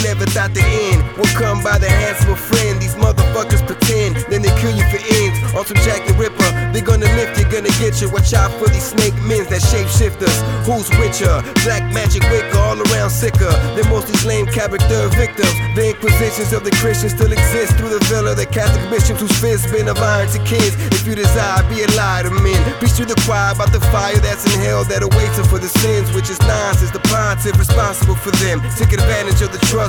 never thought the end will come by the hands of a friend. These motherfuckers pretend, then they kill you for ends. On some Jack the Ripper, they gonna lift you, gonna get you. Watch out for these snake men that shapeshifters. Who's richer? Black magic wicker, all around sicker than most these lame character victims. The inquisitions of the Christians still exist through the veil of the Catholic bishops whose fists been of iron to kids. If you desire, be a lie to men. Preach to the choir about the fire that's in hell that awaits them for the sins, which is nonsense. The pontiff responsible for them took advantage of the trust